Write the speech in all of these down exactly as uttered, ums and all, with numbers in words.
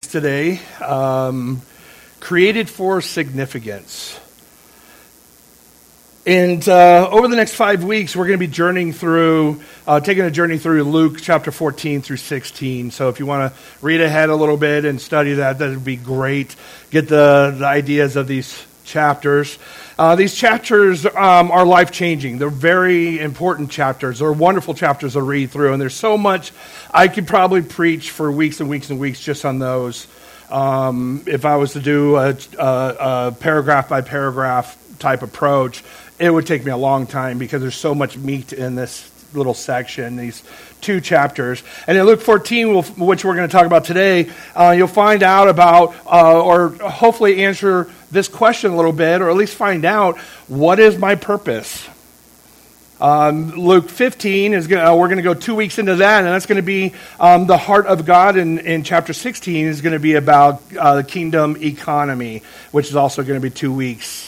today, um, created for significance. And uh, over the next five weeks, we're going to be journeying through, uh, taking a journey through Luke chapter fourteen through sixteen. So if you want to read ahead a little bit and study that, that would be great. Get the, the ideas of these chapters. Uh, these chapters um, are life-changing. They're very important chapters. They're wonderful chapters to read through. And there's so much I could probably preach for weeks and weeks and weeks just on those. Um, if I was to do a, a, a paragraph-by-paragraph type approach, it would take me a long time because there's so much meat in this little section, these two chapters. And in Luke fourteen, which we're going to talk about today, uh, you'll find out about, uh, or hopefully answer this question a little bit, or at least find out, what is my purpose? Um, Luke fifteen, is gonna, uh, we're going to go two weeks into that, and that's going to be um, the heart of God. And in chapter sixteen is going to be about uh, the kingdom economy, which is also going to be two weeks.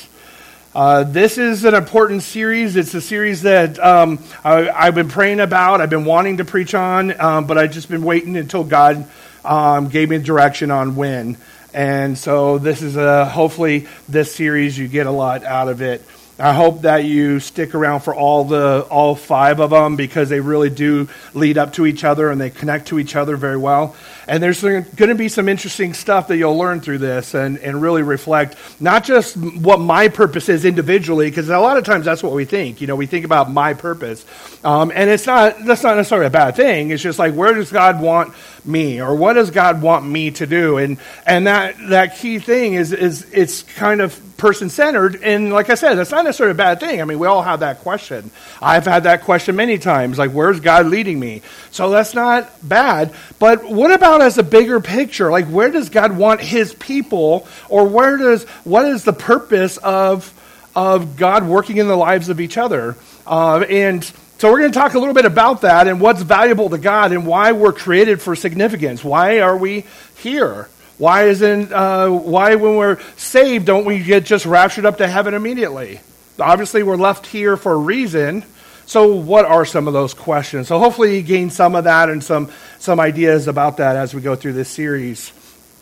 Uh, this is an important series. It's a series that um, I, I've been praying about, I've been wanting to preach on, um, but I've just been waiting until God um, gave me direction on when. And so this is a, hopefully this series, you get a lot out of it. I hope that you stick around for all the all five of them, because they really do lead up to each other and they connect to each other very well. And there's going to be some interesting stuff that you'll learn through this and, and really reflect not just what my purpose is individually, because a lot of times that's what we think. You know, we think about my purpose. Um, and it's not that's not necessarily a bad thing. It's just like, where does God want me, or what does God want me to do? And and that that key thing is is it's kind of person-centered, and like I said, that's not necessarily a bad thing. I mean, we all have that question. I've had that question many times, like, where's God leading me? So that's not bad, but what about as a bigger picture? Like, where does God want his people, or where does, what is the purpose of, of God working in the lives of each other? Uh, and So we're going to talk a little bit about that and what's valuable to God and why we're created for significance. Why are we here? Why isn't uh, why when we're saved don't we get just raptured up to heaven immediately? Obviously, we're left here for a reason. So what are some of those questions? So hopefully you gain some of that and some some ideas about that as we go through this series.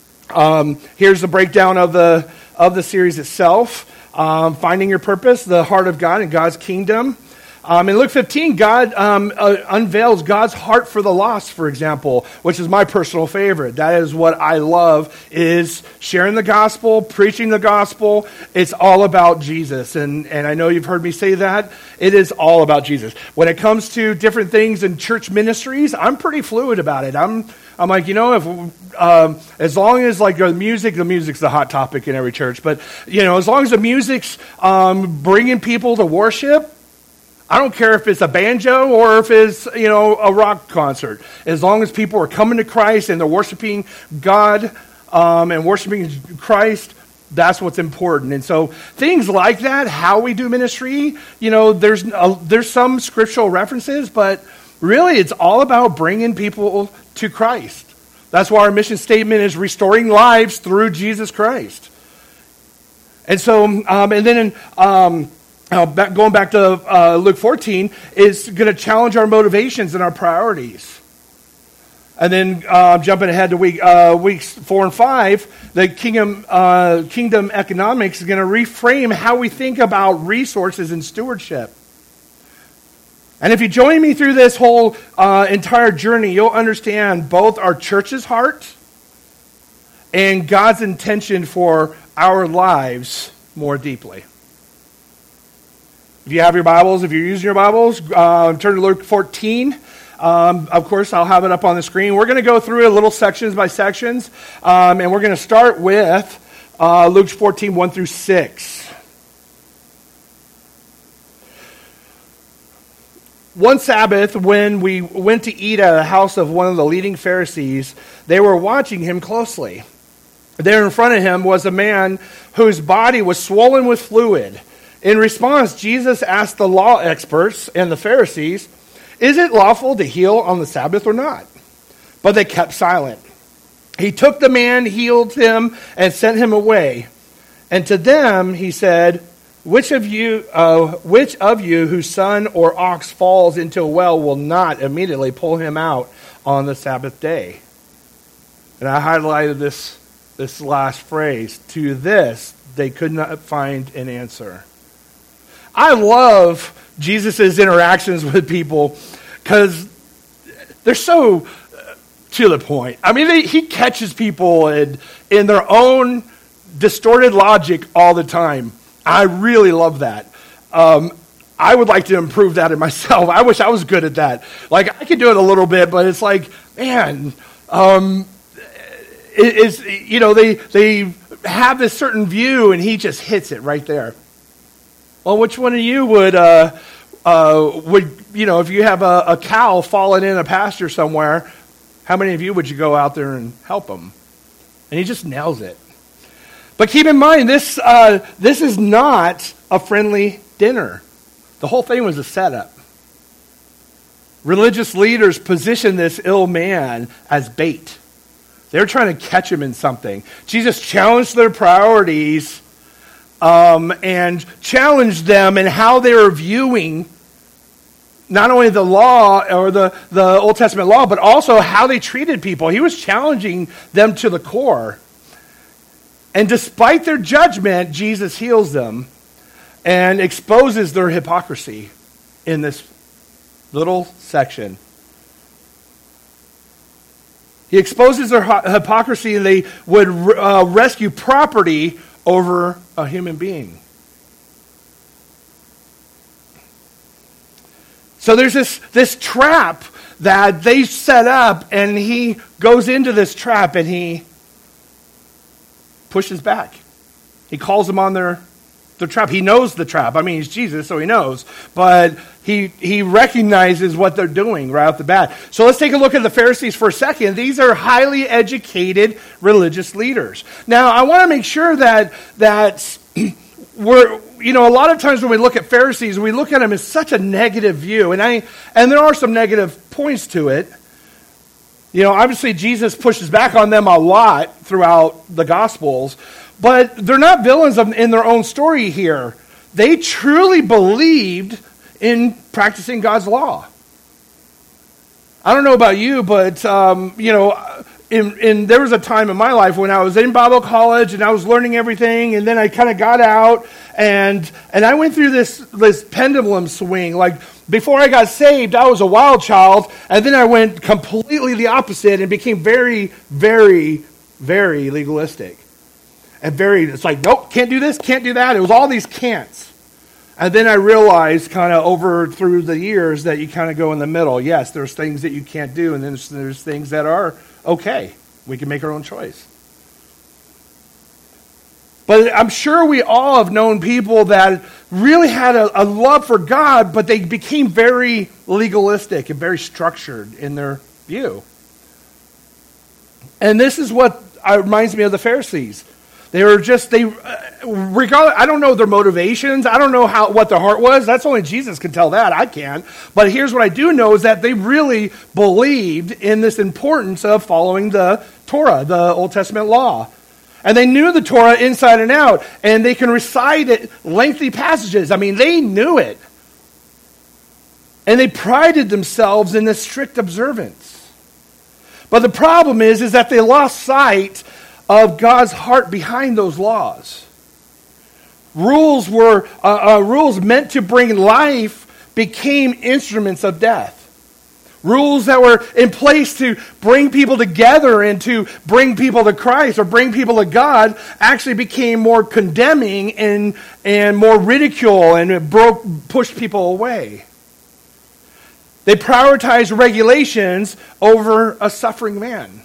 Um, here's the breakdown of the of the series itself. Um, finding your purpose, the heart of God and God's kingdom. Um, in Luke fifteen, God um, uh, unveils God's heart for the lost, for example, which is my personal favorite. That is what I love, is sharing the gospel, preaching the gospel. It's all about Jesus. And, and I know you've heard me say that. It is all about Jesus. When it comes to different things in church ministries, I'm pretty fluid about it. I'm I'm like, you know, if um, as long as like the music, the music's the hot topic in every church. But, you know, as long as the music's um, bringing people to worship, I don't care if it's a banjo or if it's, you know, a rock concert. As long as people are coming to Christ and they're worshiping God um, and worshiping Christ, that's what's important. And so things like that, how we do ministry, you know, there's uh, there's some scriptural references, but really it's all about bringing people to Christ. That's why our mission statement is restoring lives through Jesus Christ. And so, um, and then in... Um, Now, back, going back to uh, Luke fourteen, is going to challenge our motivations and our priorities. And then uh, jumping ahead to week uh, weeks four and five, the kingdom uh, kingdom economics is going to reframe how we think about resources and stewardship. And if you join me through this whole uh, entire journey, you'll understand both our church's heart and God's intention for our lives more deeply. If you have your Bibles, if you're using your Bibles, uh, turn to Luke fourteen. Um, of course, I'll have it up on the screen. We're going to go through it little sections by sections, um, and we're going to start with uh, Luke fourteen, one through six. One Sabbath, when we went to eat at the house of one of the leading Pharisees, they were watching him closely. There in front of him was a man whose body was swollen with fluid. In response, Jesus asked the law experts and the Pharisees, "Is it lawful to heal on the Sabbath or not?" But they kept silent. He took the man, healed him, and sent him away. And to them he said, Which of you, uh, which of you whose son or ox falls into a well will not immediately pull him out on the Sabbath day?" And I highlighted this, this last phrase. To this, they could not find an answer. I love Jesus' interactions with people because they're so to the point. I mean, they, he catches people in, in their own distorted logic all the time. I really love that. Um, I would like to improve that in myself. I wish I was good at that. Like, I could do it a little bit, but it's like, man, um, it, it's, you know, they they have this certain view, and he just hits it right there. Well, which one of you would, uh, uh, would you know, if you have a, a cow falling in a pasture somewhere, how many of you would you go out there and help them? And he just nails it. But keep in mind, this uh, this is not a friendly dinner. The whole thing was a setup. Religious leaders position this ill man as bait. They're trying to catch him in something. Jesus challenged their priorities um, and challenged them in how they were viewing not only the law or the, the Old Testament law, but also how they treated people. He was challenging them to the core. And despite their judgment, Jesus heals them and exposes their hypocrisy in this little section. He exposes their hypocrisy, and they would uh, rescue property over a human being. So there's this, this trap that they set up, and he goes into this trap, and he pushes back. He calls them on their, their trap. He knows the trap. I mean, he's Jesus, so he knows. But he he recognizes what they're doing right off the bat. So let's take a look at the Pharisees for a second. These are highly educated religious leaders. Now, I want to make sure that that we're, you know, a lot of times when we look at Pharisees, we look at them as such a negative view. And I and there are some negative points to it. You know, obviously Jesus pushes back on them a lot throughout the Gospels, but they're not villains in their own story here. They truly believed in practicing God's law. I don't know about you, but, um, you know, in, in, there was a time in my life when I was in Bible college and I was learning everything, and then I kind of got out, and and I went through this, this pendulum swing. Like, before I got saved, I was a wild child, and then I went completely the opposite and became very, very, very legalistic. And very, it's like, nope, can't do this, can't do that. It was all these can'ts. And then I realized kind of over through the years that you kind of go in the middle. Yes, there's things that you can't do, and then there's, there's things that are okay. We can make our own choice. But I'm sure we all have known people that really had a, a love for God, but they became very legalistic and very structured in their view. And this is what reminds me of the Pharisees. They were just, they, regardless, I don't know their motivations. I don't know how what their heart was. That's only Jesus can tell that. I can't. But here's what I do know is that they really believed in this importance of following the Torah, the Old Testament law. And they knew the Torah inside and out. And they can recite it, lengthy passages. I mean, they knew it. And they prided themselves in this strict observance. But the problem is, is that they lost sight of God's heart behind those laws. Rules were uh, uh, rules meant to bring life became instruments of death. Rules that were in place to bring people together and to bring people to Christ or bring people to God actually became more condemning and and more ridicule, and it broke pushed people away. They prioritized regulations over a suffering man.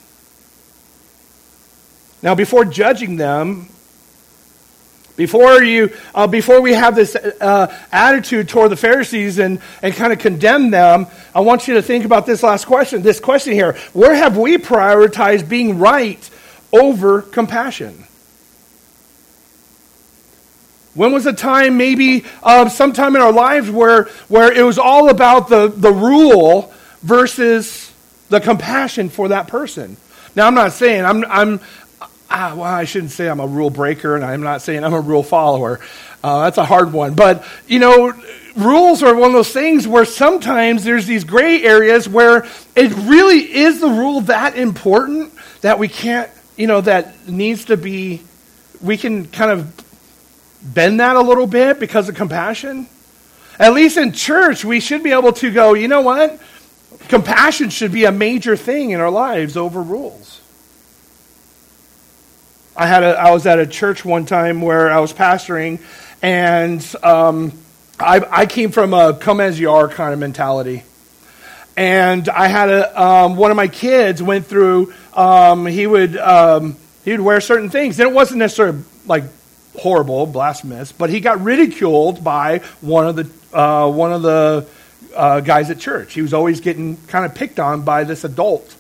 Now, before judging them, before you, uh, before we have this uh, attitude toward the Pharisees and, and kind of condemn them, I want you to think about this last question, this question here. Where have we prioritized being right over compassion? When was a time, maybe uh, sometime in our lives, where, where it was all about the, the rule versus the compassion for that person? Now, I'm not saying, I'm... I'm ah, well, I shouldn't say I'm a rule breaker, and I'm not saying I'm a rule follower. Uh, that's a hard one. But, you know, rules are one of those things where sometimes there's these gray areas where it really is the rule that important that we can't, you know, that needs to be, we can kind of bend that a little bit because of compassion. At least in church, we should be able to go, you know what? Compassion should be a major thing in our lives over rules. I had a, I was at a church one time where I was pastoring, and um, I, I came from a come as you are kind of mentality. And I had a um, one of my kids went through. Um, he would um, he would wear certain things, and it wasn't necessarily like horrible, blasphemous, but he got ridiculed by one of the uh, one of the uh, guys at church. He was always getting kind of picked on by this adult.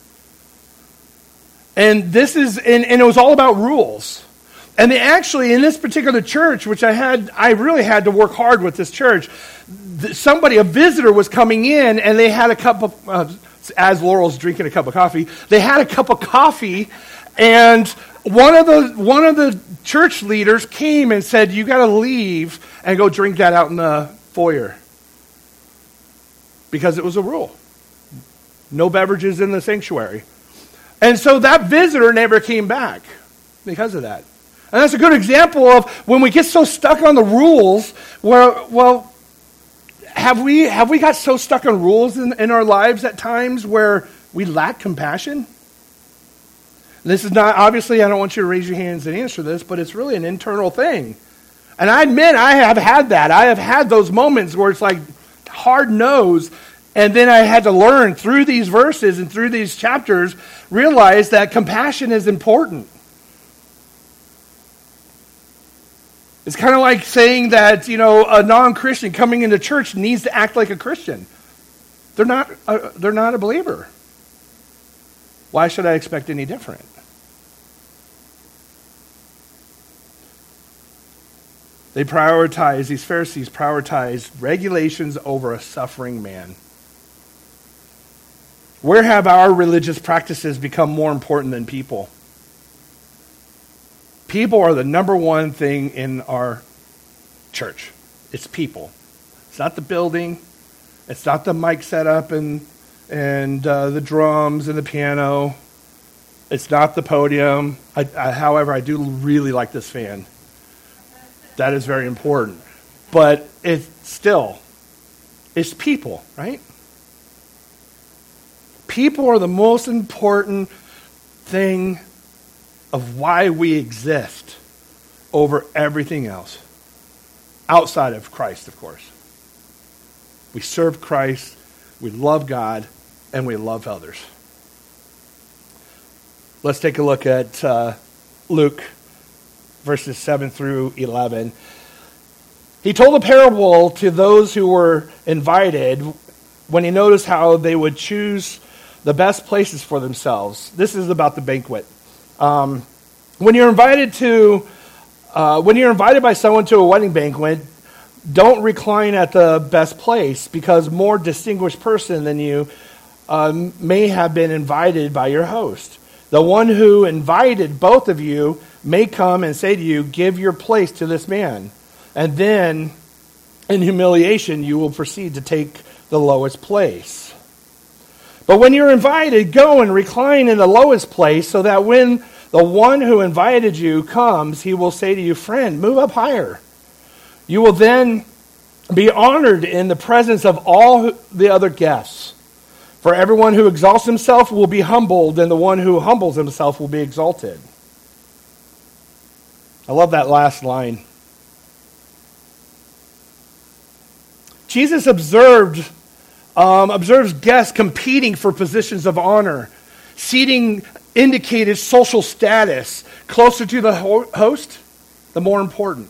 And this is, and, and it was all about rules. And they actually, in this particular church, which I had, I really had to work hard with this church, th- somebody, a visitor was coming in, and they had a cup of, uh, as Laurel's drinking a cup of coffee, they had a cup of coffee, and one of the one of the church leaders came and said, you got to leave and go drink that out in the foyer. Because it was a rule. No beverages in the sanctuary. And so that visitor never came back because of that. And that's a good example of when we get so stuck on the rules, where, well, have we have we got so stuck on rules in, in our lives at times where we lack compassion? This is not, obviously, I don't want you to raise your hands and answer this, but it's really an internal thing. And I admit I have had that. I have had those moments where it's like hard nose. And then I had to learn through these verses and through these chapters, realize that compassion is important. It's kind of like saying that, you know, a non-Christian coming into church needs to act like a Christian. They're not a, they're not a believer. Why should I expect any different? They prioritize, these Pharisees prioritize regulations over a suffering man. Where have our religious practices become more important than people? People are the number one thing in our church. It's people. It's not the building. It's not the mic setup and and uh, the drums and the piano. It's not the podium. I, I, however, I do really like this fan. That is very important. But it's still, it's people, right? People are the most important thing of why we exist over everything else. Outside of Christ, of course. We serve Christ, we love God, and we love others. Let's take a look at uh, Luke, verses seven through eleven. He told a parable to those who were invited when he noticed how they would choose the best places for themselves. This is about the banquet. Um, when you're invited to, uh, when you're invited by someone to a wedding banquet, don't recline at the best place because a more distinguished person than you um, may have been invited by your host. The one who invited both of you may come and say to you, give your place to this man. And then, in humiliation, you will proceed to take the lowest place. But when you're invited, go and recline in the lowest place so that when the one who invited you comes, he will say to you, friend, move up higher. You will then be honored in the presence of all the other guests. For everyone who exalts himself will be humbled, and the one who humbles himself will be exalted. I love that last line. Jesus observed Um, observes guests competing for positions of honor. Seating indicated social status. Closer to the ho- host, the more important.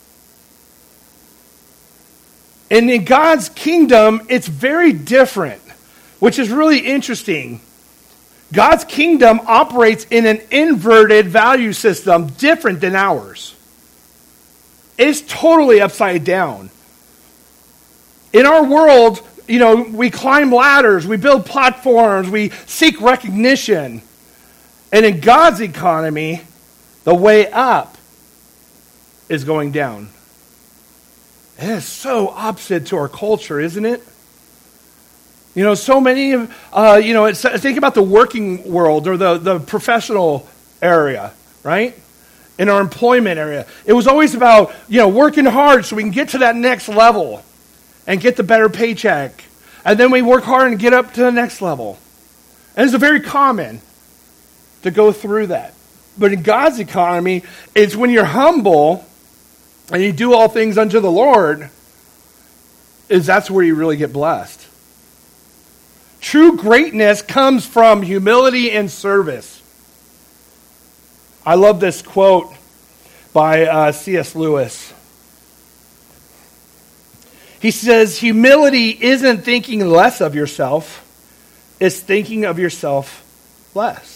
And in God's kingdom, it's very different, which is really interesting. God's kingdom operates in an inverted value system different than ours. It's totally upside down. In our world, you know, we climb ladders, we build platforms, we seek recognition. And in God's economy, The way up is going down. It is so opposite to our culture, isn't it? You know, so many of, uh, you know, it's, think about the working world or the, the professional area, right? In our employment area. It was always about, you know, working hard so we can get to that next level and get the better paycheck. And then we work hard and get up to the next level. And it's very common to go through that. But in God's economy, it's when you're humble and you do all things unto the Lord, is that's where you really get blessed. True greatness comes from humility and service. I love this quote by uh, C S Lewis. He says, humility isn't thinking less of yourself, it's thinking of yourself less.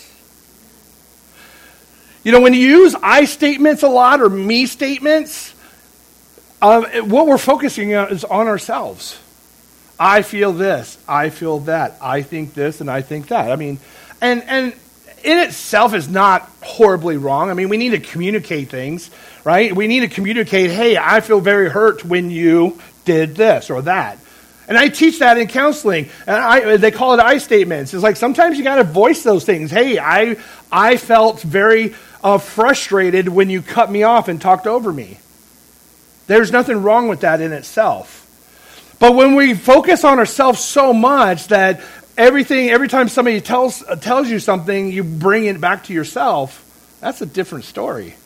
You know, when you use I statements a lot or me statements, um, what we're focusing on is on ourselves. I feel this, I feel that, I think this, and I think that. I mean, and and in itself is not horribly wrong. I mean, we need to communicate things, right? We need to communicate, hey, I feel very hurt when you did this or that. And I teach that in counseling. And I, they call it I statements. It's like sometimes you got to voice those things. Hey, I I felt very uh, frustrated when you cut me off and talked over me. There's nothing wrong with that in itself. But when we focus on ourselves so much that everything, every time somebody tells tells you something, you bring it back to yourself, that's a different story.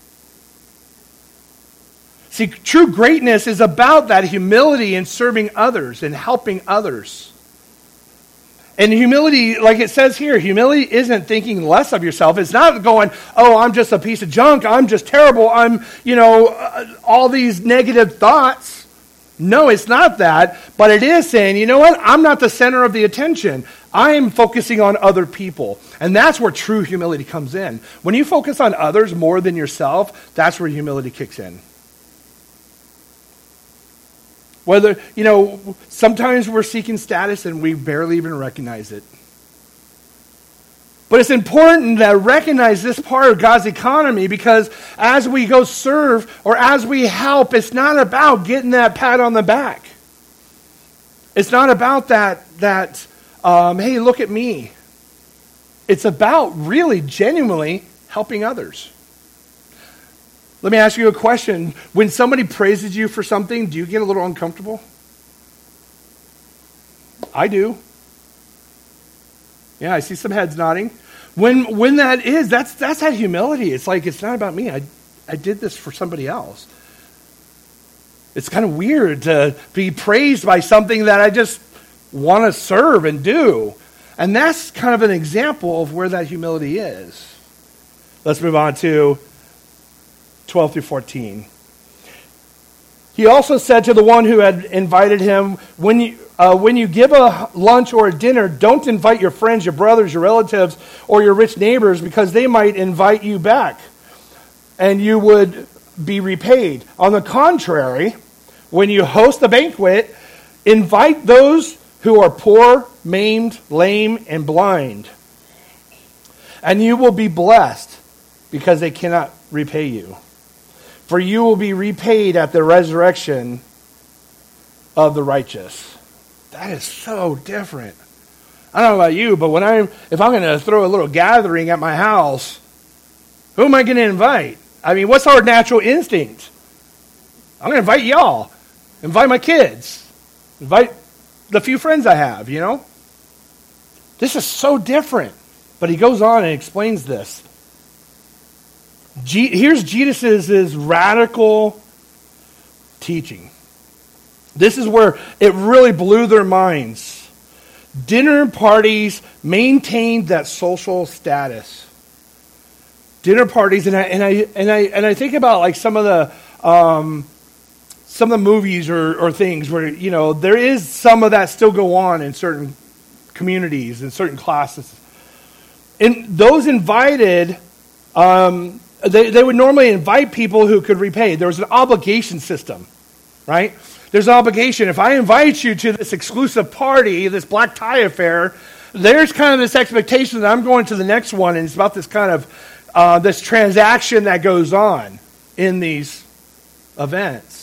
See, true greatness is about that humility and serving others and helping others. And humility, like it says here, humility isn't thinking less of yourself. It's not going, oh, I'm just a piece of junk. I'm just terrible. I'm, you know, uh, all these negative thoughts. No, it's not that. But it is saying, you know what? I'm not the center of the attention. I am focusing on other people. And that's where true humility comes in. When you focus on others more than yourself, that's where humility kicks in. Whether, you know, sometimes we're seeking status and we barely even recognize it. But it's important to recognize this part of God's economy because as we go serve or as we help, it's not about getting that pat on the back. It's not about that, that um, hey, look at me. It's about really genuinely helping others. Let me ask you a question. When somebody praises you for something, do you get a little uncomfortable? I do. Yeah, I see some heads nodding. When when that is, that's that's that humility. It's like, it's not about me. I, I did this for somebody else. It's kind of weird to be praised by something that I just want to serve and do. And that's kind of an example of where that humility is. Let's move on to twelve through fourteen. He also said to the one who had invited him, when you, uh, when you give a lunch or a dinner, don't invite your friends, your brothers, your relatives, or your rich neighbors, because they might invite you back, and you would be repaid. On the contrary, when you host a banquet, invite those who are poor, maimed, lame, and blind, and you will be blessed, because they cannot repay you. For you will be repaid at the resurrection of the righteous. That is so different. I don't know about you, but when I'm, if I'm going to throw a little gathering at my house, who am I going to invite? I mean, what's our natural instinct? I'm going to invite y'all. Invite my kids. Invite the few friends I have, you know? This is so different. But he goes on and explains this. G- here's Jesus' radical teaching. This is where it really blew their minds. Dinner parties maintained that social status. Dinner parties, and I and I and I and I think about like some of the um, some of the movies or, or things where, you know, there is some of that still go on in certain communities and certain classes. And those invited. Um, They, they would normally invite people who could repay. There was an obligation system, right? There's an obligation. If I invite you to this exclusive party, this black tie affair, there's kind of this expectation that I'm going to the next one, and it's about this kind of uh, this transaction that goes on in these events.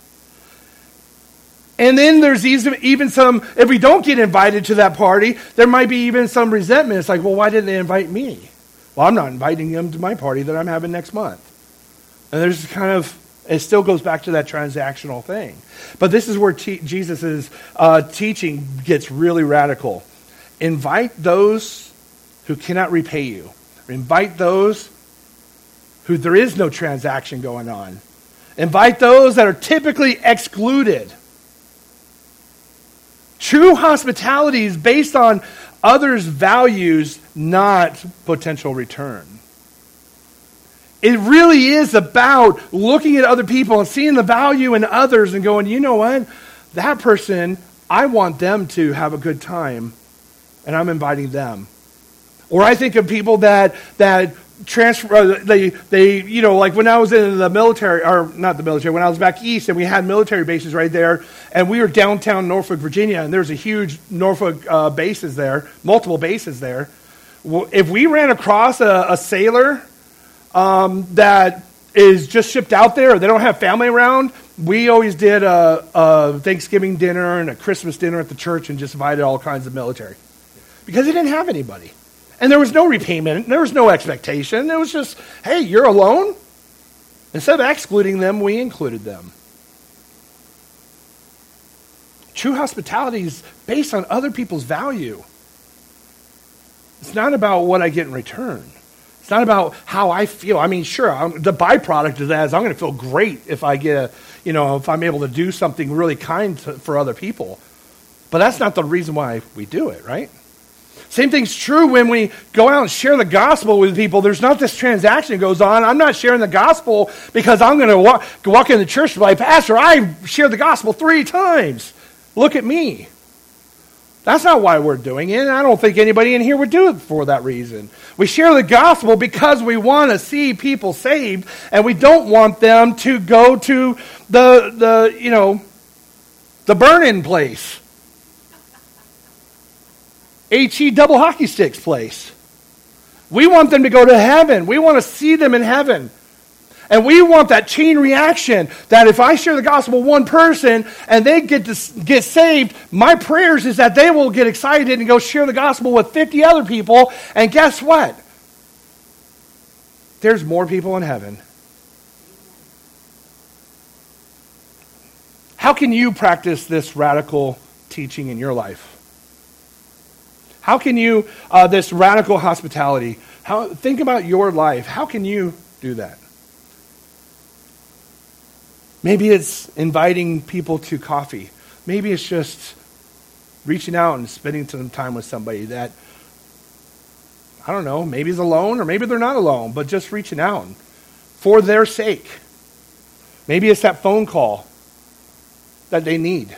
And then there's even some, if we don't get invited to that party, there might be even some resentment. It's like, well, why didn't they invite me? Well, I'm not inviting them to my party that I'm having next month. And there's kind of, it still goes back to that transactional thing. But this is where te- Jesus' uh, teaching gets really radical. Invite those who cannot repay you. Invite those who there is no transaction going on. Invite those that are typically excluded. True hospitality is based on others' values, not potential return. It really is about looking at other people and seeing the value in others and going, you know what? That person, I want them to have a good time, and I'm inviting them. Or I think of people that that transfer, uh, they, they, you know, like when I was in the military, or not the military, when I was back east and we had military bases right there, and we were downtown Norfolk, Virginia, and there's a huge Norfolk uh, bases there, multiple bases there. Well, if we ran across a, a sailor um, that is just shipped out there, or they don't have family around, we always did a, a Thanksgiving dinner and a Christmas dinner at the church and just invited all kinds of military. Because they didn't have anybody. And there was no repayment. There was no expectation. It was just, hey, you're alone? Instead of excluding them, we included them. True hospitality is based on other people's value. It's not about what I get in return. It's not about how I feel. I mean, sure, I'm, the byproduct of that is I'm going to feel great if I get, a, you know, if I'm able to do something really kind to, for other people. But that's not the reason why we do it, right? Same thing's true when we go out and share the gospel with people. There's not this transaction that goes on. I'm not sharing the gospel because I'm going to walk, walk in the church and be like, Pastor, I shared the gospel three times. Look at me. That's not why we're doing it. And I don't think anybody in here would do it for that reason. We share the gospel because we want to see people saved, and we don't want them to go to the, the you know, the burn-in place. H E double hockey sticks place. We want them to go to heaven. We want to see them in heaven. And we want that chain reaction that if I share the gospel with one person and they get to get saved, my prayers is that they will get excited and go share the gospel with fifty other people. And guess what? There's more people in heaven. How can you practice this radical teaching in your life? How can you, uh, this radical hospitality, how, think about your life. How can you do that? Maybe it's inviting people to coffee. Maybe it's just reaching out and spending some time with somebody that, I don't know, maybe is alone or maybe they're not alone, but just reaching out for their sake. Maybe it's that phone call that they need.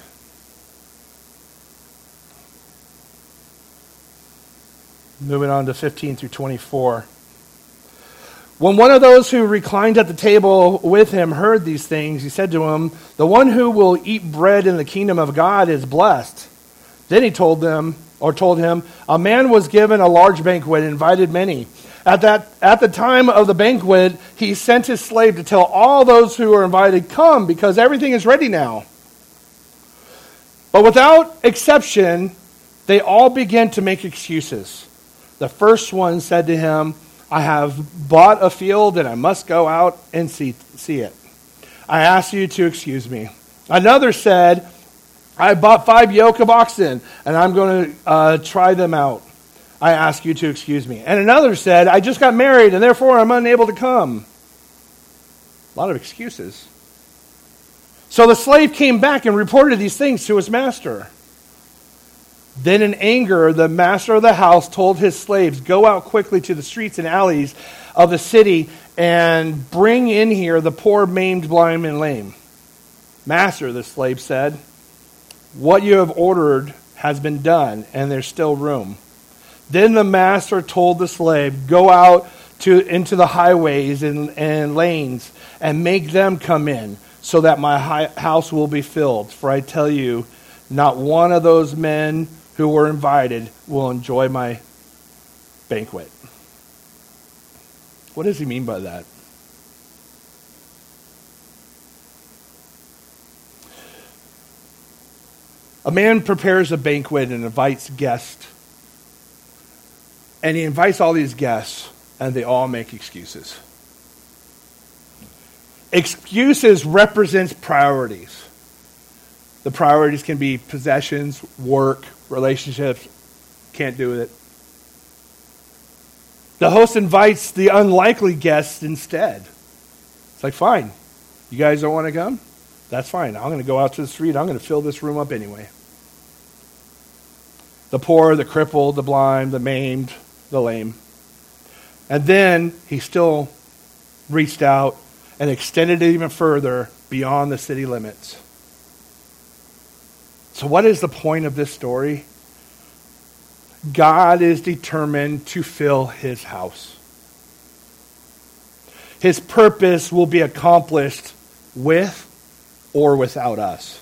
Moving on to fifteen through twenty-four. When one of those who reclined at the table with him heard these things, he said to him, "The one who will eat bread in the kingdom of God is blessed." Then he told them, or told him, "A man was given a large banquet and invited many. At that at the time of the banquet, he sent his slave to tell all those who were invited, 'Come, because everything is ready now.' But without exception, they all began to make excuses. The first one said to him, 'I have bought a field and I must go out and see, see it. I ask you to excuse me.' Another said, 'I bought five yoke of oxen and I'm going to uh, try them out. I ask you to excuse me.' And another said, 'I just got married and therefore I'm unable to come.'" A lot of excuses. So the slave came back and reported these things to his master. Then in anger, the master of the house told his slaves, "Go out quickly to the streets and alleys of the city and bring in here the poor, maimed, blind, and lame." "Master," the slave said, "what you have ordered has been done, and there's still room." Then the master told the slave, "Go out to into the highways and, and lanes and make them come in, so that my hi- house will be filled. For I tell you, not one of those men who were invited will enjoy my banquet." What does he mean by that? A man prepares a banquet and invites guests. And he invites all these guests, and they all make excuses. Excuses represents priorities. The priorities can be possessions, work, relationships. Can't do it. The host invites the unlikely guests instead. It's like, fine, you guys don't want to come? That's fine. I'm going to go out to the street. I'm going to fill this room up anyway. The poor, the crippled, the blind, the maimed, the lame. And then he still reached out and extended it even further beyond the city limits. So what is the point of this story? God is determined to fill his house. His purpose will be accomplished with or without us.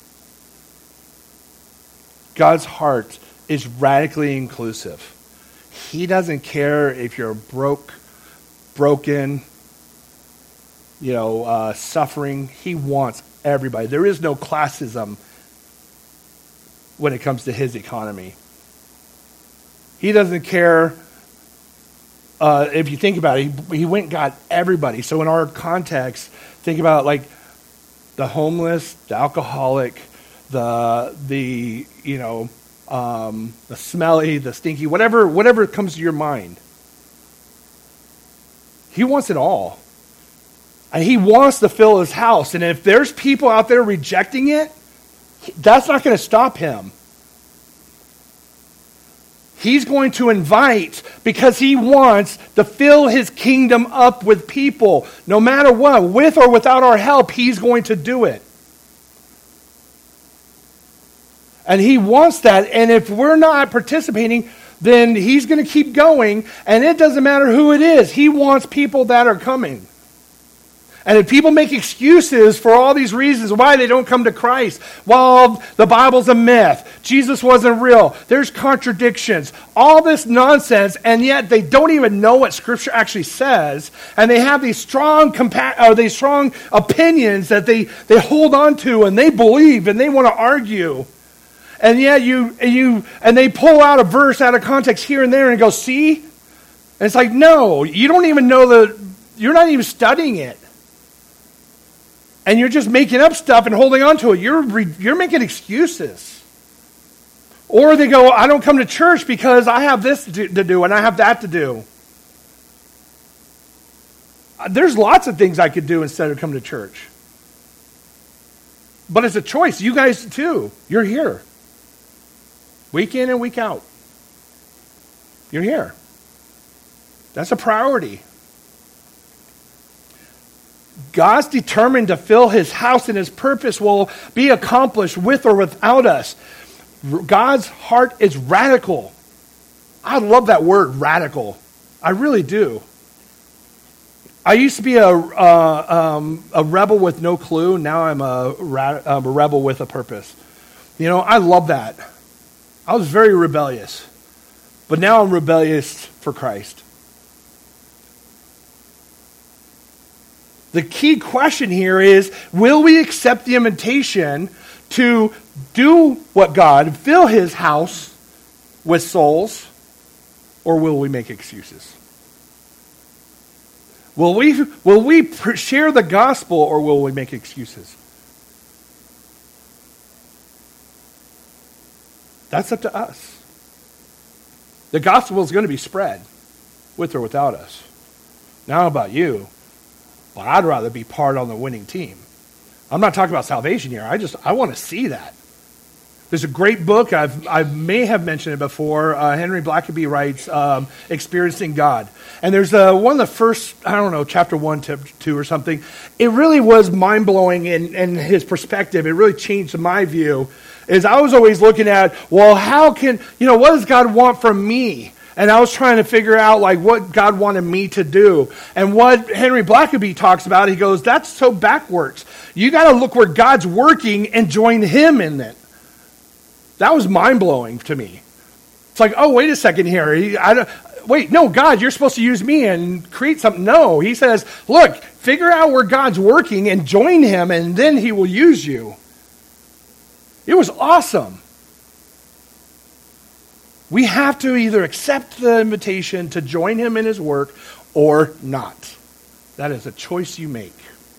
God's heart is radically inclusive. He doesn't care if you're broke, broken, you know, uh, suffering. He wants everybody. There is no classism when it comes to his economy. He doesn't care, uh, if you think about it, he, he went and got everybody. So in our context, think about like the homeless, the alcoholic, the, the you know, um, the smelly, the stinky, whatever, whatever comes to your mind. He wants it all. And he wants to fill his house. And if there's people out there rejecting it, that's not going to stop him. He's going to invite because he wants to fill his kingdom up with people. No matter what, with or without our help, he's going to do it. And he wants that. And if we're not participating, then he's going to keep going. And it doesn't matter who it is. He wants people that are coming. And if people make excuses for all these reasons why they don't come to Christ, well, the Bible's a myth, Jesus wasn't real, there's contradictions, all this nonsense, and yet they don't even know what Scripture actually says, and they have these strong compa- or these strong opinions that they, they hold on to, and they believe, and they want to argue. And yet you, you, and they pull out a verse out of context here and there and go, see? And it's like, no, you don't even know the, you're not even studying it. And you're just making up stuff and holding on to it. You're re- you're making excuses. Or they go, I don't come to church because I have this to do and I have that to do. There's lots of things I could do instead of come to church. But it's a choice. You guys too. You're here. Week in and week out. You're here. That's a priority. God's determined to fill his house, and his purpose will be accomplished with or without us. God's heart is radical. I love that word, radical. I really do. I used to be a uh, um, a rebel with no clue. Now I'm a, ra- I'm a rebel with a purpose. You know, I love that. I was very rebellious. But now I'm rebellious for Christ. The key question here is, will we accept the invitation to do what God, fill his house with souls, or will we make excuses? Will we, will we share the gospel, or will we make excuses? That's up to us. The gospel is going to be spread, with or without us. Now, how about you? But I'd rather be part on the winning team. I'm not talking about salvation here. I just I want to see that. There's a great book. I've I may have mentioned it before. Uh, Henry Blackaby writes, um, "Experiencing God," and there's uh, one of the first, I don't know, chapter one, chapter two, or something. It really was mind blowing in, in his perspective. It really changed my view. Is I was always looking at, well, how can you know what does God want from me? And I was trying to figure out like what God wanted me to do. And what Henry Blackaby talks about, he goes, that's so backwards. You got to look where God's working and join him in it. That was mind-blowing to me. It's like, oh, wait a second here. I, wait, no, God, you're supposed to use me and create something. No, he says, look, figure out where God's working and join him, and then he will use you. It was awesome. We have to either accept the invitation to join him in his work or not. That is a choice you make.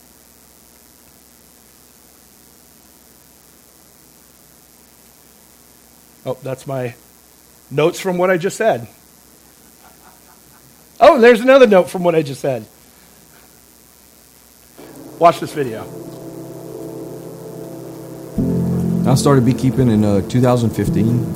Oh, that's my notes from what I just said. Oh, there's another note from what I just said. Watch this video. I started beekeeping in uh, two thousand fifteen.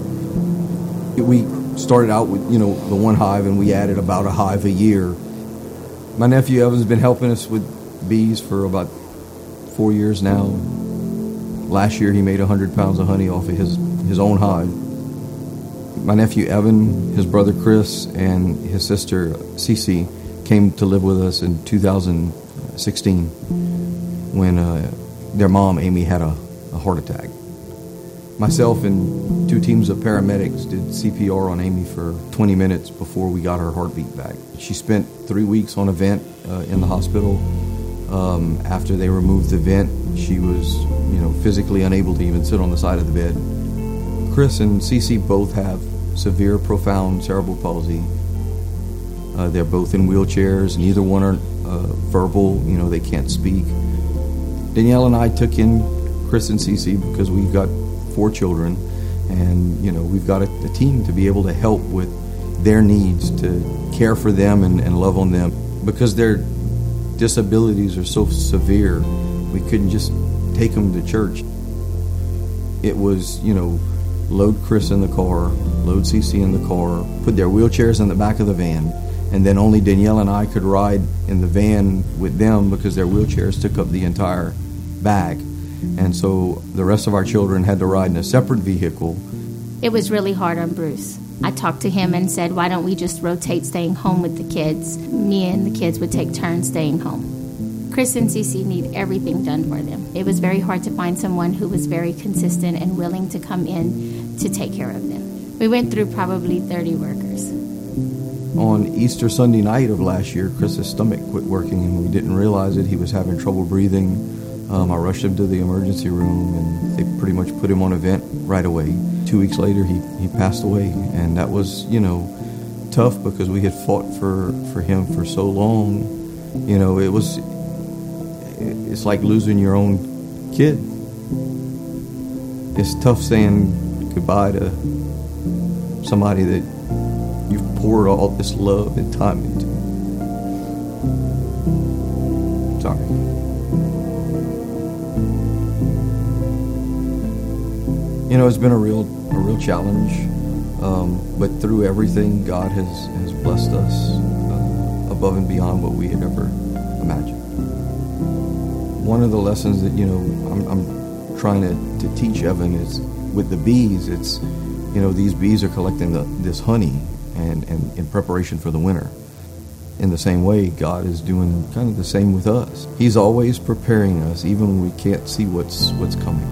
We started out with, you know, the one hive, and we added about a hive a year. My nephew Evan's been helping us with bees for about four years now. Last year he made one hundred pounds of honey off of his, his own hive. My nephew Evan, his brother Chris, and his sister Cece came to live with us in two thousand sixteen when uh, their mom, Amy, had a, a heart attack. Myself and two teams of paramedics did C P R on Amy for twenty minutes before we got her heartbeat back. She spent three weeks on a vent uh, in the hospital. Um, after they removed the vent, she was, you know, physically unable to even sit on the side of the bed. Chris and Cece both have severe, profound cerebral palsy. Uh, they're both in wheelchairs. Neither one are uh, verbal. You know, they can't speak. Danielle and I took in Chris and Cece because we've got four children, and you know, we've got a, a team to be able to help with their needs, to care for them and, and love on them. Because their disabilities are so severe, we couldn't just take them to church. It was, you know, load Chris in the car, load Cece in the car, put their wheelchairs in the back of the van, and then only Danielle and I could ride in the van with them because their wheelchairs took up the entire back. And so the rest of our children had to ride in a separate vehicle. It was really hard on Bruce. I talked to him and said, why don't we just rotate staying home with the kids? Me and the kids would take turns staying home. Chris and Cece need everything done for them. It was very hard to find someone who was very consistent and willing to come in to take care of them. We went through probably thirty workers. On Easter Sunday night of last year, Chris's stomach quit working, and we didn't realize it. He was having trouble breathing. Um, I rushed him to the emergency room, and they pretty much put him on a vent right away. Two weeks later, he, he passed away, and that was, you know, tough because we had fought for, for him for so long. You know, it was, it's like losing your own kid. It's tough saying goodbye to somebody that you've poured all this love and time into. Sorry. You know, it's been a real, a real challenge, um, but through everything, God has, has blessed us uh, above and beyond what we had ever imagined. One of the lessons that, you know, I'm, I'm trying to, to teach Evan is with the bees, it's, you know, these bees are collecting the, this honey and, and in preparation for the winter. In the same way, God is doing kind of the same with us. He's always preparing us, even when we can't see what's what's coming.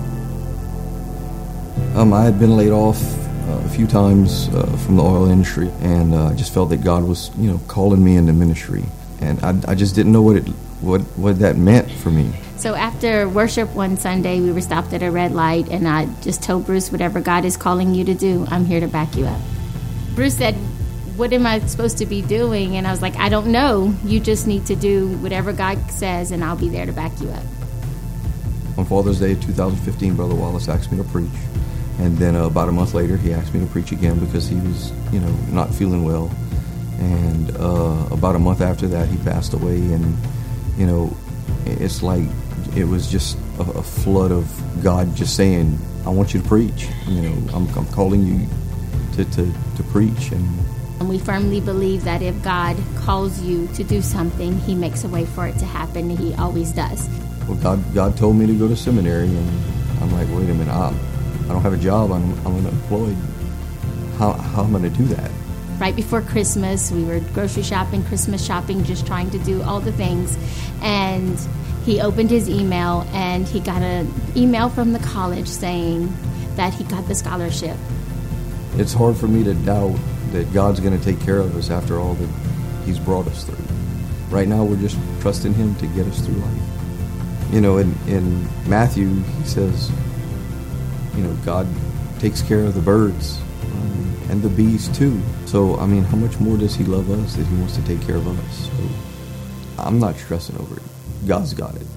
Um, I had been laid off uh, a few times uh, from the oil industry, and uh, I just felt that God was, you know, calling me into ministry, and I, I just didn't know what it what what that meant for me. So after worship one Sunday, we were stopped at a red light, and I just told Bruce, whatever God is calling you to do, I'm here to back you up. Bruce said, what am I supposed to be doing? And I was like, I don't know. You just need to do whatever God says, and I'll be there to back you up. On Father's Day of two thousand fifteen, Brother Wallace asked me to preach. And then uh, about a month later, he asked me to preach again because he was, you know, not feeling well. And uh, about a month after that, he passed away. And, you know, it's like it was just a, a flood of God just saying, I want you to preach. You know, I'm, I'm calling you to, to, to preach. And, and we firmly believe that if God calls you to do something, he makes a way for it to happen. He always does. Well, God, God told me to go to seminary. And I'm like, wait a minute, I'm, I don't have a job. I'm, I'm unemployed. How, how am I going to do that? Right before Christmas, we were grocery shopping, Christmas shopping, just trying to do all the things. And he opened his email, and he got an email from the college saying that he got the scholarship. It's hard for me to doubt that God's going to take care of us after all that he's brought us through. Right now, we're just trusting him to get us through life. You know, in, in Matthew, he says, you know, God takes care of the birds um, and the bees too. So, I mean, how much more does he love us that he wants to take care of us? So, I'm not stressing over it. God's got it.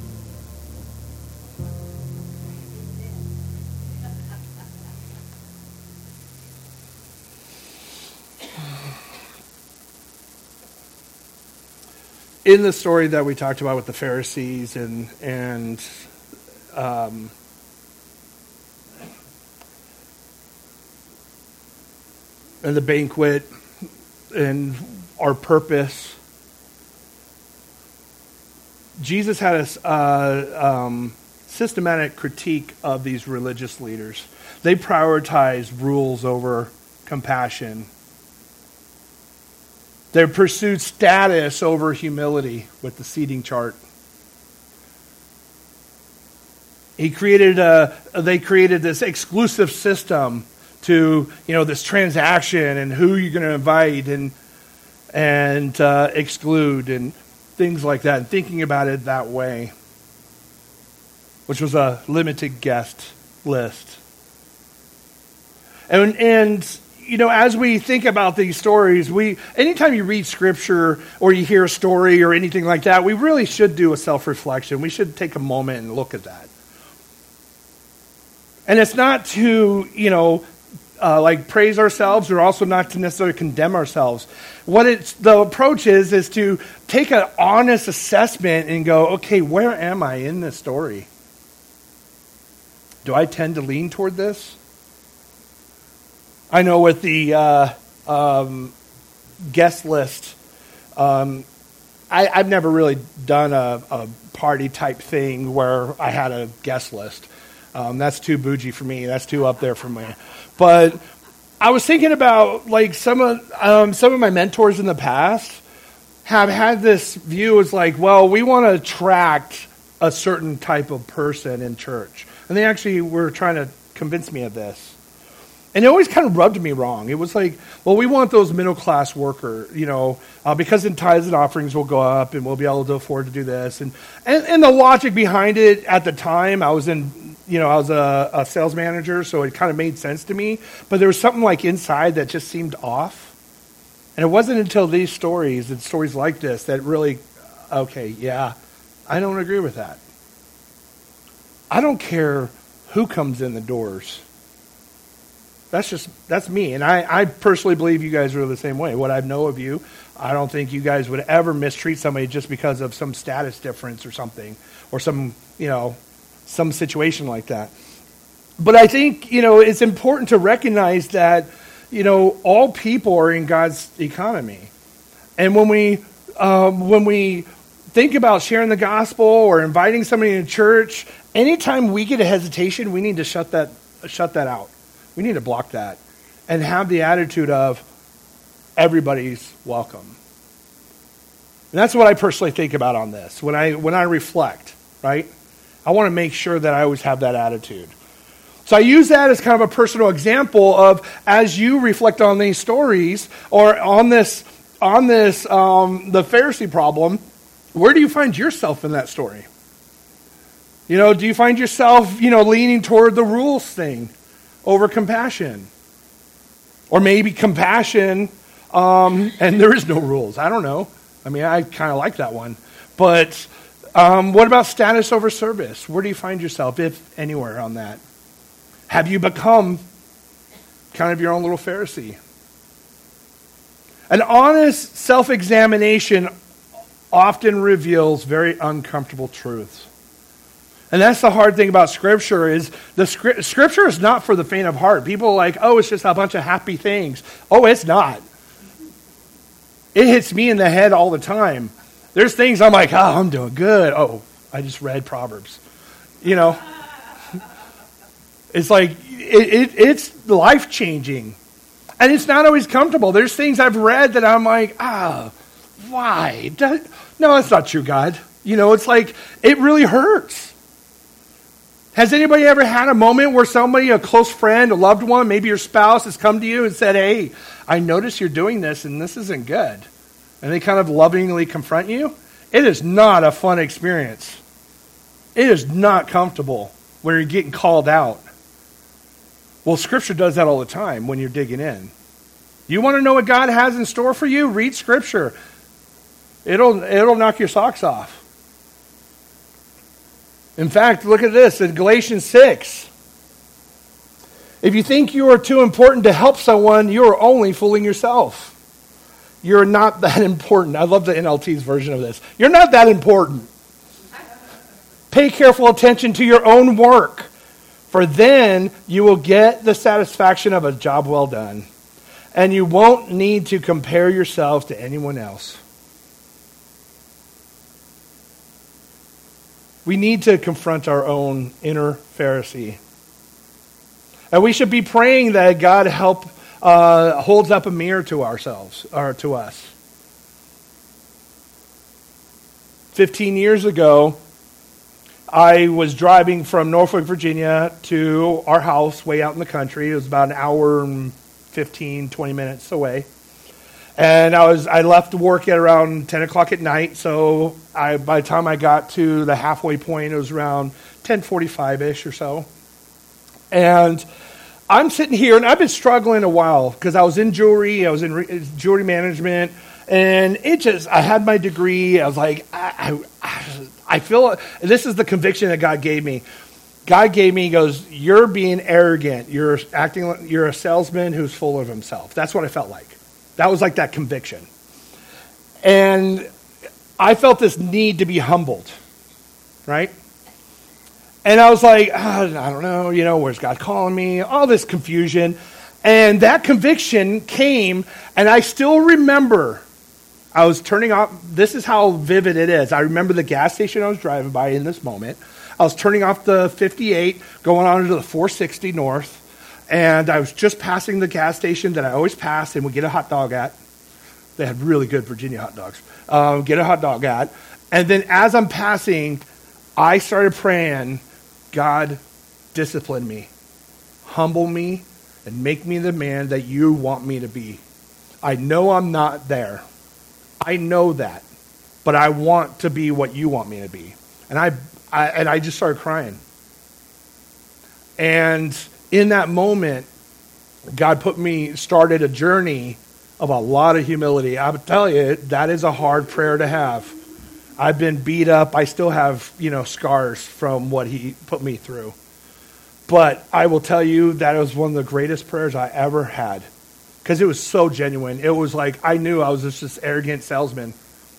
In the story that we talked about with the Pharisees and and um, and the banquet and our purpose, Jesus had a uh, um, systematic critique of these religious leaders. They prioritized rules over compassion. They pursued status over humility with the seating chart. He created a, they created this exclusive system to, you know, this transaction and who you're going to invite and and uh, exclude and things like that. And thinking about it that way, which was a limited guest list. And and. You know, as we think about these stories, we anytime you read scripture or you hear a story or anything like that, we really should do a self-reflection. We should take a moment and look at that. And it's not to, you know, uh, like praise ourselves or also not to necessarily condemn ourselves. What it's the approach is, is to take an honest assessment and go, okay, where am I in this story? Do I tend to lean toward this? I know with the uh, um, guest list, um, I, I've never really done a, a party type thing where I had a guest list. Um, that's too bougie for me. That's too up there for me. But I was thinking about like some of um, some of my mentors in the past have had this view as like, well, we want to attract a certain type of person in church, and they actually were trying to convince me of this. And it always kind of rubbed me wrong. It was like, well, we want those middle-class worker, you know, uh, because in tithes and offerings will go up and we'll be able to afford to do this. And, and, and the logic behind it at the time, I was in, you know, I was a, a sales manager, so it kind of made sense to me. But there was something like inside that just seemed off. And it wasn't until these stories and stories like this that really, okay, yeah, I don't agree with that. I don't care who comes in the doors. That's just, that's me. And I, I personally believe you guys are the same way. What I know of you, I don't think you guys would ever mistreat somebody just because of some status difference or something, or some, you know, some situation like that. But I think, you know, it's important to recognize that, you know, all people are in God's economy. And when we, um, when we think about sharing the gospel or inviting somebody to church, anytime we get a hesitation, we need to shut that, shut that out. We need to block that and have the attitude of everybody's welcome. And that's what I personally think about on this. When I when I reflect, right? I want to make sure that I always have that attitude. So I use that as kind of a personal example of as you reflect on these stories or on this on this um, the Pharisee problem, where do you find yourself in that story? You know, do you find yourself, you know, leaning toward the rules thing over compassion? Or maybe compassion, um, and there is no rules. I don't know. I mean, I kind of like that one. But um, what about status over service? Where do you find yourself, if anywhere, on that? Have you become kind of your own little Pharisee? An honest self-examination often reveals very uncomfortable truths. And that's the hard thing about Scripture is the script, Scripture is not for the faint of heart. People are like, oh, it's just a bunch of happy things. Oh, it's not. It hits me in the head all the time. There's things I'm like, oh, I'm doing good. Oh, I just read Proverbs. You know, it's like, it, it, it's life-changing. And it's not always comfortable. There's things I've read that I'm like, ah, why? No, that's not true, God. You know, it's like, it really hurts. Has anybody ever had a moment where somebody, a close friend, a loved one, maybe your spouse, has come to you and said, hey, I notice you're doing this and this isn't good? And they kind of lovingly confront you? It is not a fun experience. It is not comfortable when you're getting called out. Well, Scripture does that all the time when you're digging in. You want to know what God has in store for you? Read Scripture. It'll, it'll knock your socks off. In fact, look at this in Galatians six. If you think you are too important to help someone, you are only fooling yourself. You're not that important. I love the N L T's version of this. You're not that important. Pay careful attention to your own work, for then you will get the satisfaction of a job well done, and you won't need to compare yourselves to anyone else. We need to confront our own inner Pharisee. And we should be praying that God help uh, holds up a mirror to ourselves, or to us. Fifteen years ago, I was driving from Norfolk, Virginia to our house way out in the country. It was about an hour and fifteen, twenty minutes away. And I was I left work at around ten o'clock at night, so I by the time I got to the halfway point, it was around ten forty-five-ish or so. And I'm sitting here, and I've been struggling a while, because I was in jewelry, I was in re- jewelry management, and it just, I had my degree, I was like, I, I, I feel, this is the conviction that God gave me. God gave me, he goes, you're being arrogant, you're acting like, you're a salesman who's full of himself. That's what I felt like. That was like that conviction. And I felt this need to be humbled, right? And I was like, oh, I don't know, you know, where's God calling me? All this confusion. And that conviction came, and I still remember, I was turning off, this is how vivid it is. I remember the gas station I was driving by in this moment. I was turning off the fifty-eight, going on to the four sixty north. And I was just passing the gas station that I always pass and would get a hot dog at. They had really good Virginia hot dogs. Um, get a hot dog at. And then as I'm passing, I started praying, God, discipline me. Humble me and make me the man that you want me to be. I know I'm not there. I know that. But I want to be what you want me to be. And I, I and I just started crying. And in that moment, God put me, started a journey of a lot of humility. I would tell you, that is a hard prayer to have. I've been beat up. I still have, you know, scars from what he put me through. But I will tell you that it was one of the greatest prayers I ever had. Because it was so genuine. It was like I knew I was just this arrogant salesman.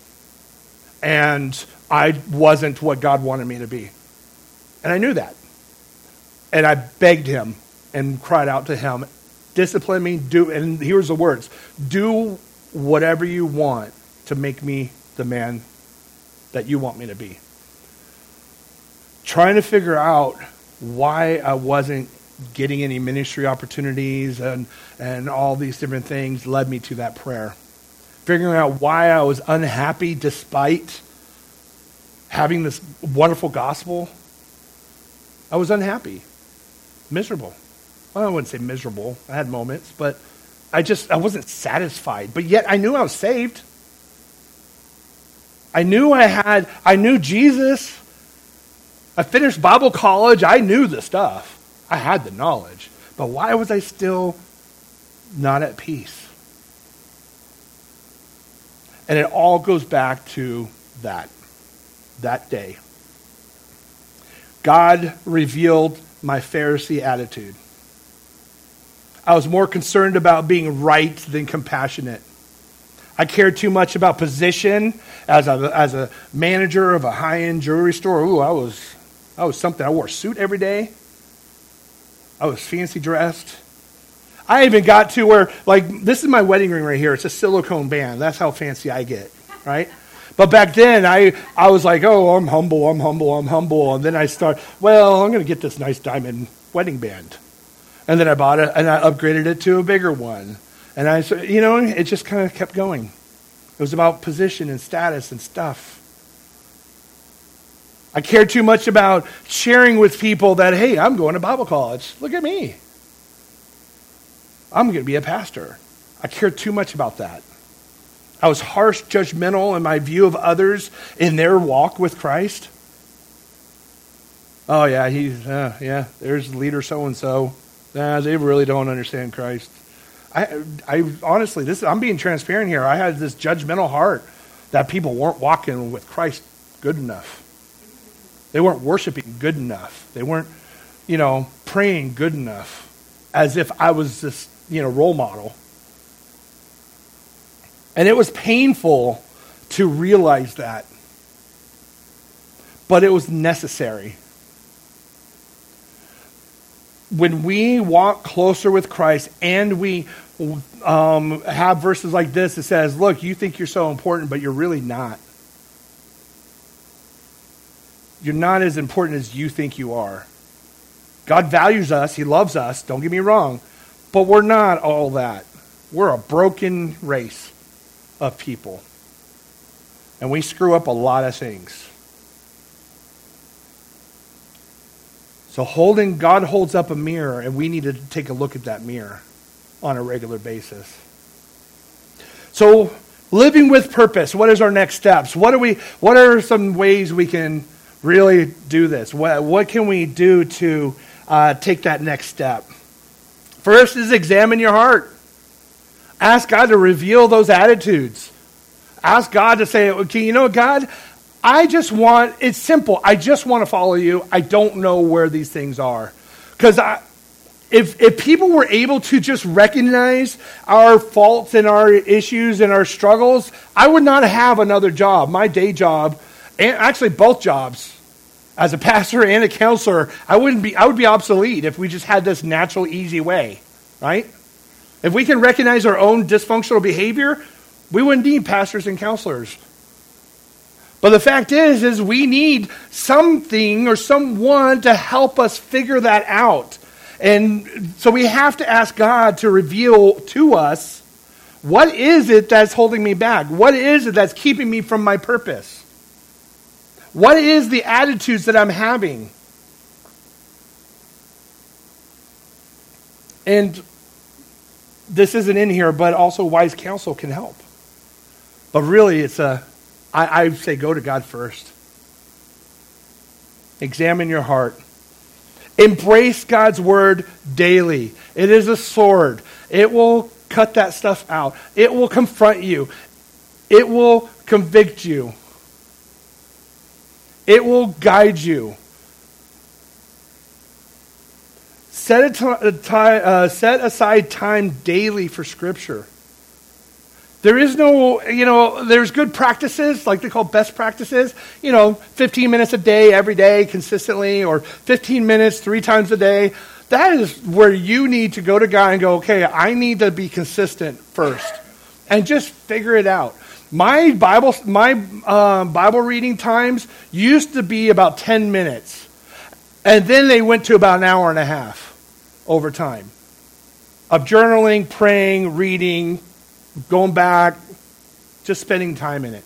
And I wasn't what God wanted me to be. And I knew that. And I begged him and cried out to him, discipline me, do, and here's the words, do whatever you want to make me the man that you want me to be. Trying to figure out why I wasn't getting any ministry opportunities and, and all these different things led me to that prayer. Figuring out why I was unhappy despite having this wonderful gospel. I was unhappy. Miserable. Well, I wouldn't say miserable. I had moments, but I just, I wasn't satisfied. But yet I knew I was saved. I knew I had, I knew Jesus. I finished Bible college. I knew the stuff. I had the knowledge. But why was I still not at peace? And it all goes back to that, that day. God revealed my Pharisee attitude. I was more concerned about being right than compassionate. I cared too much about position as a as a manager of a high-end jewelry store. Ooh, I was I was something. I wore a suit every day. I was fancy dressed. I even got to where, like, this is my wedding ring right here. It's a silicone band. That's how fancy I get, right? But back then, I, I was like, oh, I'm humble, I'm humble, I'm humble. And then I start, well, I'm going to get this nice diamond wedding band. And then I bought it, and I upgraded it to a bigger one. And I, you know, it just kind of kept going. It was about position and status and stuff. I care too much about sharing with people that, hey, I'm going to Bible college. Look at me. I'm going to be a pastor. I care too much about that. I was harsh, judgmental in my view of others in their walk with Christ. Oh, yeah, he's, uh, yeah, there's leader so-and-so. Nah, they really don't understand Christ. I, I honestly, this I'm being transparent here. I had this judgmental heart that people weren't walking with Christ good enough. They weren't worshiping good enough. They weren't, you know, praying good enough, as if I was this, you know, role model. And it was painful to realize that. But it was necessary. When we walk closer with Christ and we um, have verses like this that says, look, you think you're so important, but you're really not. You're not as important as you think you are. God values us. He loves us. Don't get me wrong. But we're not all that. We're a broken race of people. And we screw up a lot of things. So holding, God holds up a mirror, and we need to take a look at that mirror on a regular basis. So living with purpose, what is our next steps? What are we, what are some ways we can really do this? What, what can we do to uh, take that next step? First is examine your heart. Ask God to reveal those attitudes. Ask God to say, okay, you know, God, I just want, it's simple. I just want to follow you. I don't know where these things are. Because if, if people were able to just recognize our faults and our issues and our struggles, I would not have another job. My day job, and actually both jobs, as a pastor and a counselor, I wouldn't be, I would be obsolete if we just had this natural, easy way, right? If we can recognize our own dysfunctional behavior, we wouldn't need pastors and counselors. But the fact is, is we need something or someone to help us figure that out. And so we have to ask God to reveal to us, what is it that's holding me back? What is it that's keeping me from my purpose? What is the attitudes that I'm having? And this isn't in here, but also wise counsel can help. But really, it's a, I, I say go to God first. Examine your heart. Embrace God's word daily. It is a sword. It will cut that stuff out. It will confront you. It will convict you. It will guide you. Set, a t- uh, set aside time daily for Scripture. There is no, you know, there's good practices, like they call best practices. You know, fifteen minutes a day, every day, consistently, or fifteen minutes three times a day. That is where you need to go to God and go, okay, I need to be consistent first. And just figure it out. My Bible, my uh, Bible reading times used to be about ten minutes. And then they went to about an hour and a half over time. Of journaling, praying, reading, going back, just spending time in it.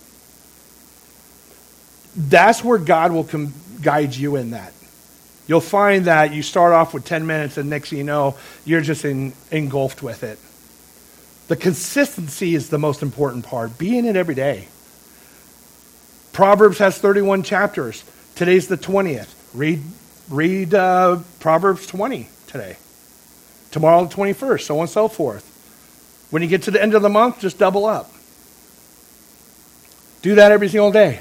That's where God will com- guide you in that. You'll find that you start off with ten minutes and next thing you know, you're just in, engulfed with it. The consistency is the most important part. Be in it every day. Proverbs has thirty-one chapters. Today's the twentieth. Read, read uh, Proverbs twenty today. Tomorrow the twenty-first, so on and so forth. When you get to the end of the month, just double up. Do that every single day.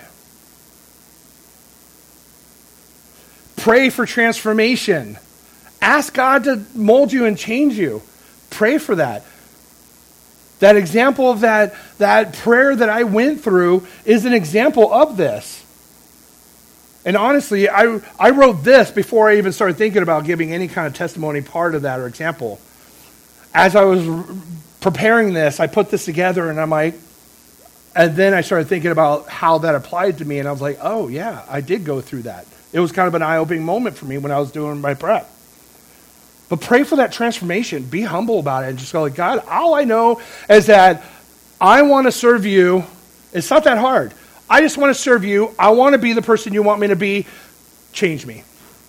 Pray for transformation. Ask God to mold you and change you. Pray for that. That example of that, that prayer that I went through is an example of this. And honestly, I, I wrote this before I even started thinking about giving any kind of testimony part of that or example. As I was preparing this, I put this together and I'm like, and then I started thinking about how that applied to me and I was like, oh yeah, I did go through that. It was kind of an eye-opening moment for me when I was doing my prep. But pray for that transformation. Be humble about it and just go like, God, all I know is that I want to serve you. It's not that hard. I just want to serve you. I want to be the person you want me to be. Change me.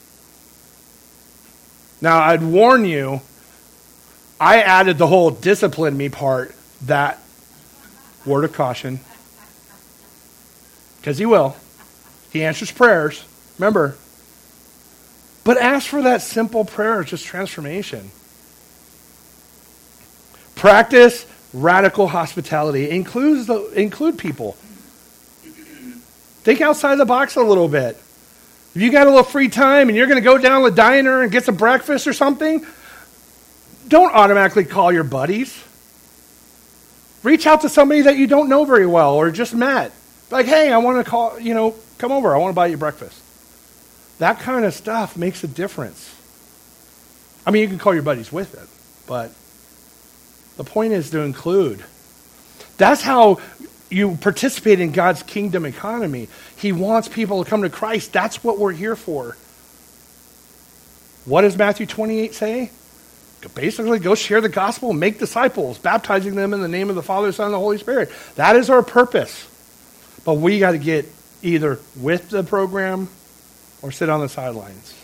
Now, I'd warn you, I added the whole discipline me part, that word of caution. Because he will. He answers prayers. Remember. But ask for that simple prayer, just transformation. Practice radical hospitality. Includes the, include people. Think outside the box a little bit. If you got a little free time and you're going to go down to the diner and get some breakfast or something, don't automatically call your buddies. Reach out to somebody that you don't know very well or just met. Like, hey, I want to call, you know, come over. I want to buy you breakfast. That kind of stuff makes a difference. I mean, you can call your buddies with it, but the point is to include. That's how you participate in God's kingdom economy. He wants people to come to Christ. That's what we're here for. What does Matthew twenty-eight say? Basically, go share the gospel and make disciples, baptizing them in the name of the Father, Son, and the Holy Spirit. That is our purpose. But we got to get either with the program or sit on the sidelines.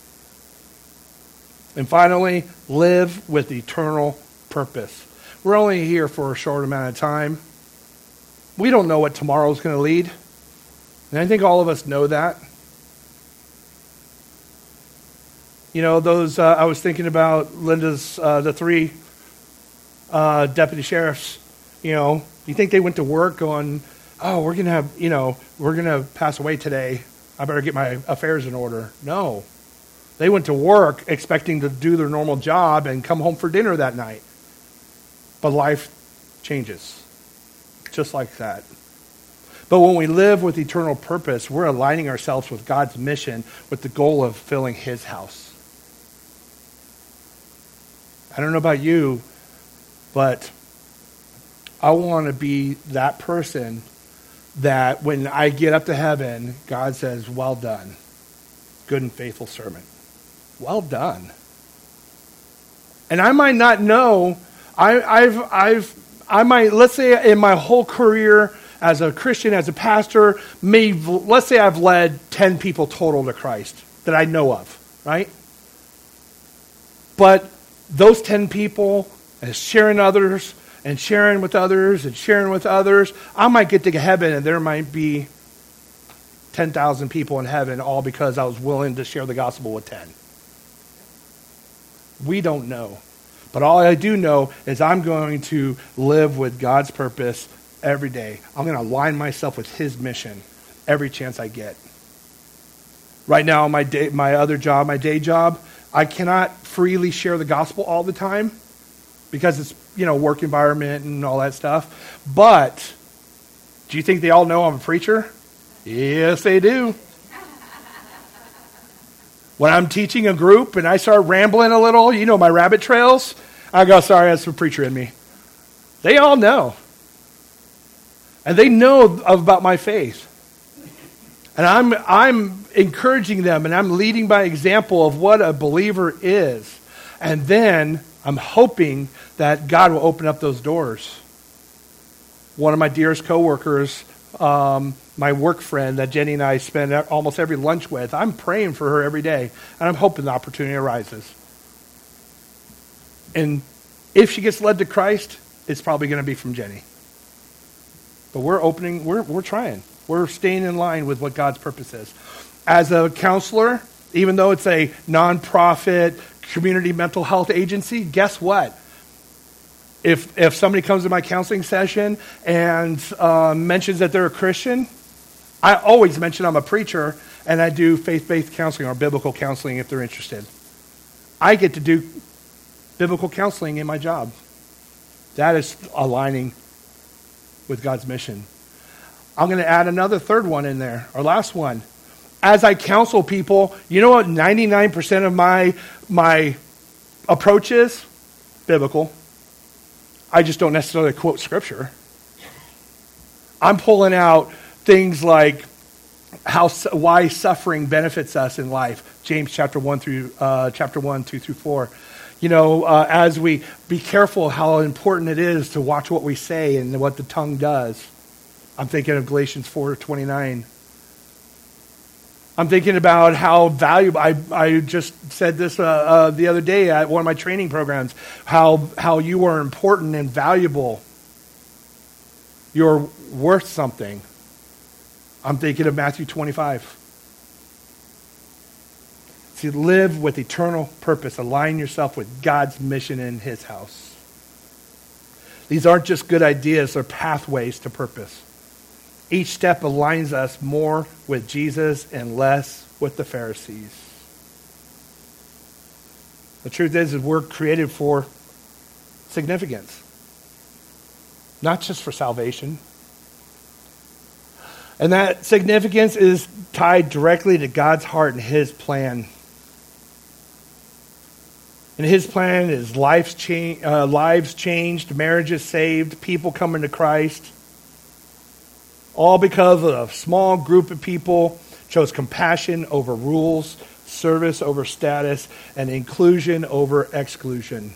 And finally, live with eternal purpose. We're only here for a short amount of time. We don't know what tomorrow's going to lead. And I think all of us know that. You know, those, uh, I was thinking about Linda's, uh, the three uh, deputy sheriffs, you know, you think they went to work going, oh, we're going to have, you know, we're going to pass away today. I better get my affairs in order. No. They went to work expecting to do their normal job and come home for dinner that night. But life changes. Just like that. But when we live with eternal purpose, we're aligning ourselves with God's mission with the goal of filling his house. I don't know about you, but I want to be that person that when I get up to heaven, God says, well done, good and faithful servant. Well done. And I might not know, I, I've, I've, I might, let's say in my whole career as a Christian, as a pastor, may, let's say I've led ten people total to Christ that I know of, right? But those ten people, and sharing others, and sharing with others, and sharing with others, I might get to heaven and there might be ten thousand people in heaven, all because I was willing to share the gospel with ten. We don't know. But all I do know is I'm going to live with God's purpose every day. I'm going to align myself with his mission every chance I get. Right now, my day, my other job, my day job, I cannot freely share the gospel all the time because it's, you know, work environment and all that stuff. But do you think they all know I'm a preacher? Yes, they do. When I'm teaching a group and I start rambling a little, you know, my rabbit trails, I go, sorry, that's a preacher in me. They all know. And they know about my faith. And I'm I'm encouraging them and I'm leading by example of what a believer is. And then I'm hoping that God will open up those doors. One of my dearest coworkers, um, my work friend that Jenny and I spend almost every lunch with, I'm praying for her every day. And I'm hoping the opportunity arises. And if she gets led to Christ, it's probably going to be from Jenny. But we're opening, we're we're trying. We're staying in line with what God's purpose is. As a counselor, even though it's a nonprofit community mental health agency, guess what? If if somebody comes to my counseling session and uh, mentions that they're a Christian, I always mention I'm a preacher and I do faith-based counseling or biblical counseling if they're interested. I get to do biblical counseling in my job. That is aligning with God's mission. I'm going to add another third one in there, our last one. As I counsel people, you know what ninety-nine percent of my my approach is? Biblical. I just don't necessarily quote scripture. I'm pulling out things like how why suffering benefits us in life. James chapter one through uh, chapter one, two through four. You know, uh, as we be careful how important it is to watch what we say and what the tongue does. I'm thinking of Galatians four twenty-nine. I'm thinking about how valuable, I, I just said this uh, uh, the other day at one of my training programs, how, how you are important and valuable. You're worth something. I'm thinking of Matthew twenty-five. See, live with eternal purpose. Align yourself with God's mission in his house. These aren't just good ideas, they're pathways to purpose. Each step aligns us more with Jesus and less with the Pharisees. The truth is, is we're created for significance, not just for salvation. And that significance is tied directly to God's heart and his plan. And his plan is lives, cha- uh, lives changed, marriages saved, people coming to Christ. All because a small group of people chose compassion over rules, service over status, and inclusion over exclusion.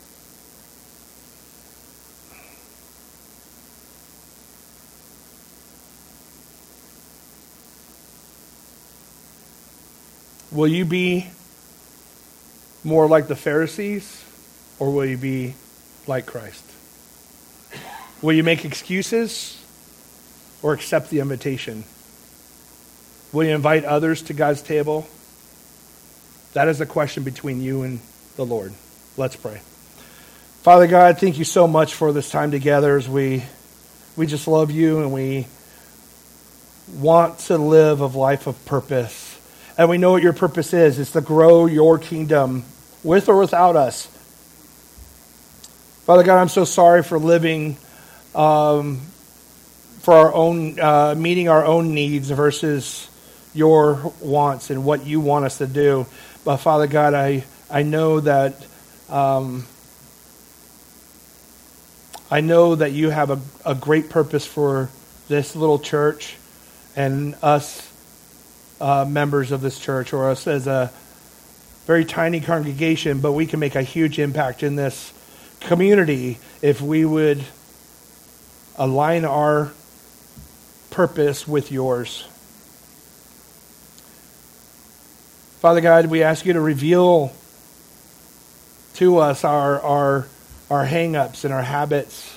Will you be more like the Pharisees, or will you be like Christ? Will you make excuses or accept the invitation? Will you invite others to God's table? That is a question between you and the Lord. Let's pray. Father God, thank you so much for this time together as we we just love you and we want to live a life of purpose. And we know what your purpose is. It's to grow your kingdom with or without us. Father God, I'm so sorry for living um, for our own, uh, meeting our own needs versus your wants and what you want us to do. But Father God, I, I know that um, I know that you have a, a great purpose for this little church and us uh, members of this church, or us as a very tiny congregation, but we can make a huge impact in this community if we would align our purpose with yours. Father God, we ask you to reveal to us our our our hang-ups and our habits,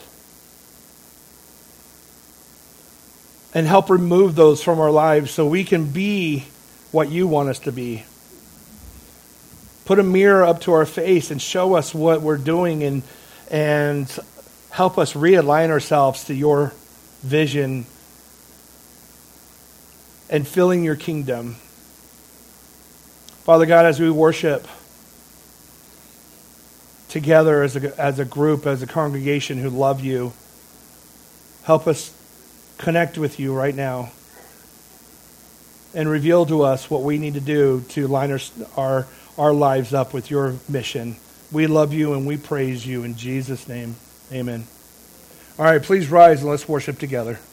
and help remove those from our lives so we can be what you want us to be. Put a mirror up to our face and show us what we're doing, and and help us realign ourselves to your vision and filling your kingdom. Father God, as we worship together as a, as a group, as a congregation who love you, help us connect with you right now and reveal to us what we need to do to line our, our, our lives up with your mission. We love you and we praise you in Jesus' name. Amen. All right, please rise and let's worship together.